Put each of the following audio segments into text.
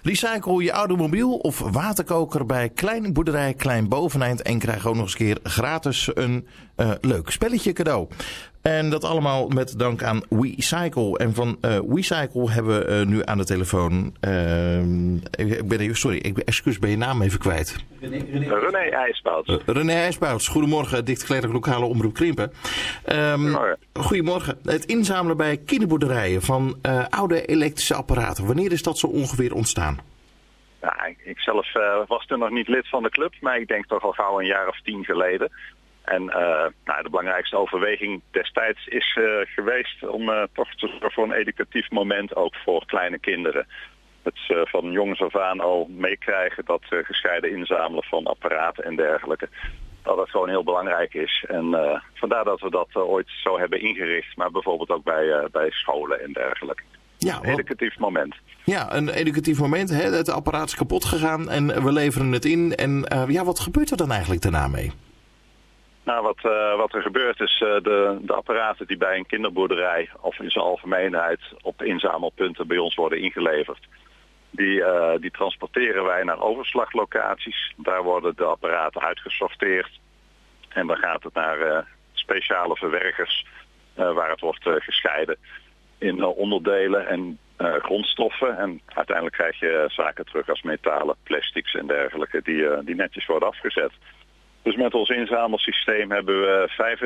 Recycle je oude mobiel of waterkoker bij Klein Boerderij Klein Boveneind en krijg ook nog eens een keer gratis een leuk spelletje cadeau. En dat allemaal met dank aan WeCycle. En van WeCycle hebben we nu aan de telefoon... excuus, ben je naam even kwijt. René IJsbouts. René IJsbouts, goedemorgen. Dichtgeletterd lokale omroep Krimpen. Goedemorgen. Het inzamelen bij kinderboerderijen van oude elektrische apparaten. Wanneer is dat zo ongeveer ontstaan? Ja, ik zelf was toen nog niet lid van de club, maar ik denk toch al gauw een jaar of 10 geleden. En de belangrijkste overweging destijds is geweest om toch te zorgen voor een educatief moment ook voor kleine kinderen. Het van jongs af aan al meekrijgen dat gescheiden inzamelen van apparaten en dergelijke. Dat gewoon heel belangrijk is. En vandaar dat we dat ooit zo hebben ingericht, maar bijvoorbeeld ook bij scholen en dergelijke. Ja, een educatief moment. Ja, een educatief moment. Hè? Het apparaat is kapot gegaan en we leveren het in. En wat gebeurt er dan eigenlijk daarna mee? Nou, wat er gebeurt is de apparaten die bij een kinderboerderij of in zijn algemeenheid op inzamelpunten bij ons worden ingeleverd. Die transporteren wij naar overslaglocaties. Daar worden de apparaten uitgesorteerd. En dan gaat het naar speciale verwerkers waar het wordt gescheiden in onderdelen en grondstoffen. En uiteindelijk krijg je zaken terug als metalen, plastics en dergelijke die netjes worden afgezet. Dus met ons inzamelsysteem hebben we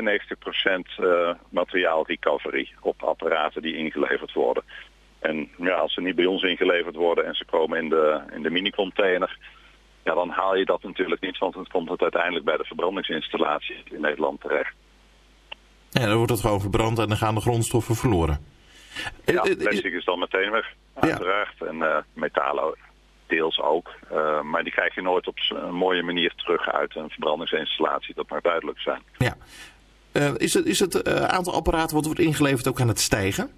95% materiaal recovery op apparaten die ingeleverd worden. En ja, als ze niet bij ons ingeleverd worden en ze komen in de mini-container, ja, dan haal je dat natuurlijk niet, want dan komt het uiteindelijk bij de verbrandingsinstallatie in Nederland terecht. Ja, dan wordt het gewoon verbrand en dan gaan de grondstoffen verloren. Ja, plastic is dan meteen weg, uiteraard. Ja. En metalen deels ook. Maar die krijg je nooit op een mooie manier terug uit een verbrandingsinstallatie. Dat mag duidelijk zijn. Ja. Is het aantal apparaten wat wordt ingeleverd ook aan het stijgen?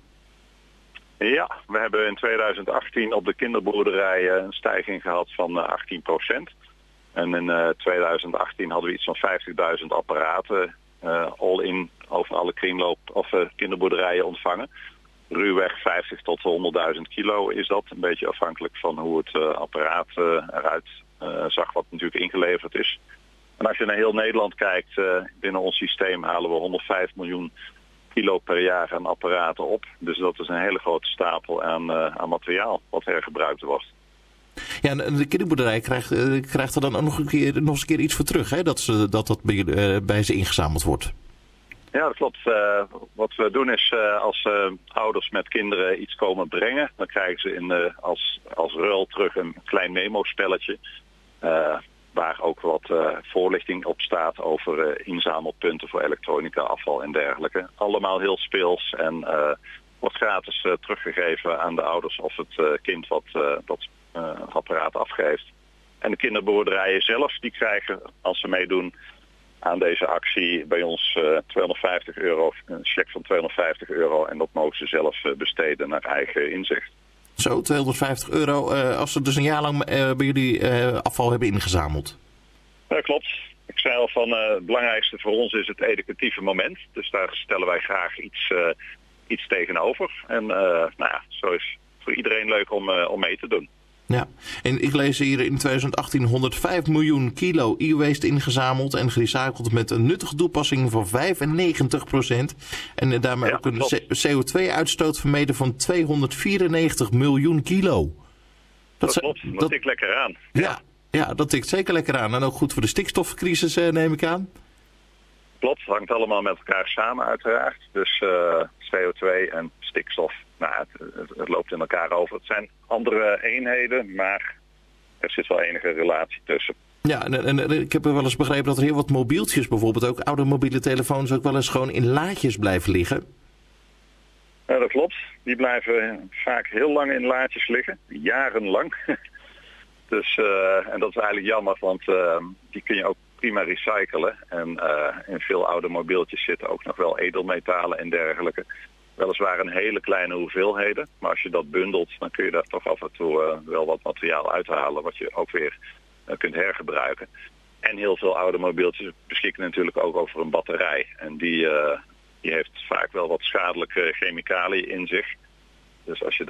Ja, we hebben in 2018 op de kinderboerderijen een stijging gehad van 18%. En in 2018 hadden we iets van 50.000 apparaten all-in over alle kringloop of kinderboerderijen ontvangen. Ruwweg 50 tot 100.000 kilo is dat. Een beetje afhankelijk van hoe het apparaat eruit zag wat natuurlijk ingeleverd is. En als je naar heel Nederland kijkt, binnen ons systeem halen we 105 miljoen kilo per jaar aan apparaten op. Dus dat is een hele grote stapel aan materiaal wat hergebruikt wordt. Ja, en de kinderboerderij krijgt er dan ook nog eens een keer iets voor terug, hè? Dat bij ze ingezameld wordt. Ja, dat klopt. Wat we doen is als ouders met kinderen iets komen brengen, dan krijgen ze als ruil terug een klein memo-spelletje. Waar ook wat voorlichting op staat over inzamelpunten voor elektronica, afval en dergelijke. Allemaal heel speels en wordt gratis teruggegeven aan de ouders of het kind wat dat apparaat afgeeft. En de kinderboerderijen zelf, die krijgen, als ze meedoen aan deze actie, bij ons €250, een cheque van €250. En dat mogen ze zelf besteden naar eigen inzicht. Zo, €250 als ze dus een jaar lang bij jullie afval hebben ingezameld. Dat klopt. Ik zei al van het belangrijkste voor ons is het educatieve moment. Dus daar stellen wij graag iets tegenover. En zo is het voor iedereen leuk om mee te doen. Ja, en ik lees hier in 2018 105 miljoen kilo e-waste ingezameld en gerecycled met een nuttige toepassing van 95%. En daarmee ook een CO2-uitstoot vermeden van 294 miljoen kilo. Dat klopt, dat tikt lekker aan. Ja, dat tikt zeker lekker aan. En ook goed voor de stikstofcrisis, neem ik aan. Klopt, het hangt allemaal met elkaar samen uiteraard. Dus CO2 en stikstof. Nou, het loopt in elkaar over. Het zijn andere eenheden, maar er zit wel enige relatie tussen. Ja, en ik heb wel eens begrepen dat er heel wat mobieltjes, bijvoorbeeld ook oude mobiele telefoons, ook wel eens gewoon in laadjes blijven liggen. Ja, dat klopt. Die blijven vaak heel lang in laadjes liggen, jarenlang. Dus, en dat is eigenlijk jammer, want die kun je ook prima recyclen. En in veel oude mobieltjes zitten ook nog wel edelmetalen en dergelijke. Weliswaar in hele kleine hoeveelheden, maar als je dat bundelt, dan kun je daar toch af en toe wel wat materiaal uithalen, wat je ook weer kunt hergebruiken. En heel veel oude mobieltjes beschikken natuurlijk ook over een batterij. En die heeft vaak wel wat schadelijke chemicaliën in zich. Dus als je dat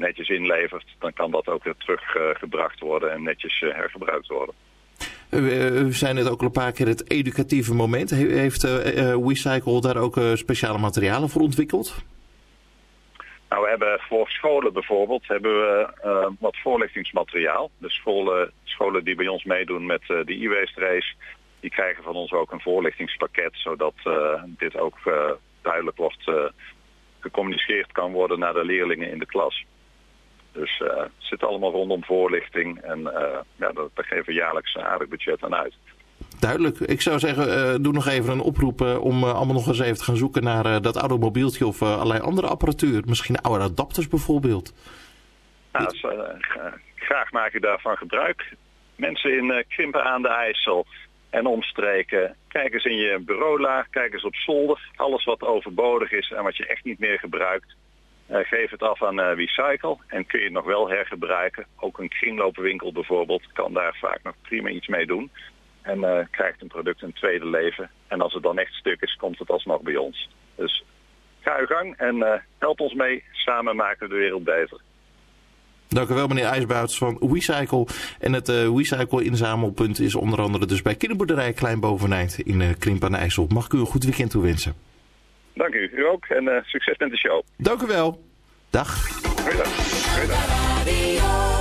netjes inlevert, dan kan dat ook weer teruggebracht worden en netjes hergebruikt worden. U zei net ook al een paar keer het educatieve moment. Heeft WeCycle daar ook speciale materialen voor ontwikkeld? Nou, we hebben voor scholen bijvoorbeeld wat voorlichtingsmateriaal. Dus scholen die bij ons meedoen met de e-waste race, die krijgen van ons ook een voorlichtingspakket, zodat dit ook duidelijk wordt gecommuniceerd kan worden naar de leerlingen in de klas. Dus het zit allemaal rondom voorlichting en daar geven we jaarlijks een aardig budget aan uit. Duidelijk. Ik zou zeggen, doe nog even een oproep om allemaal nog eens even te gaan zoeken naar dat oude mobieltje of allerlei andere apparatuur. Misschien oude adapters bijvoorbeeld. Nou, graag maak je daarvan gebruik. Mensen in Krimpen aan de IJssel en omstreken, kijk eens in je bureaulaag, kijk eens op zolder. Alles wat overbodig is en wat je echt niet meer gebruikt, geef het af aan WeCycle en kun je het nog wel hergebruiken. Ook een kringloopwinkel bijvoorbeeld kan daar vaak nog prima iets mee doen. En krijgt een product een tweede leven. En als het dan echt stuk is, komt het alsnog bij ons. Dus ga uw gang en help ons mee. Samen maken we de wereld beter. Dank u wel, meneer IJsbouts van WeCycle. En het WeCycle inzamelpunt is onder andere dus bij kinderboerderij Klein Boveneind in Krimpen aan de IJssel. Mag ik u een goed weekend toewensen? Dank u. U ook. En succes met de show. Dank u wel. Dag. Goeiedag.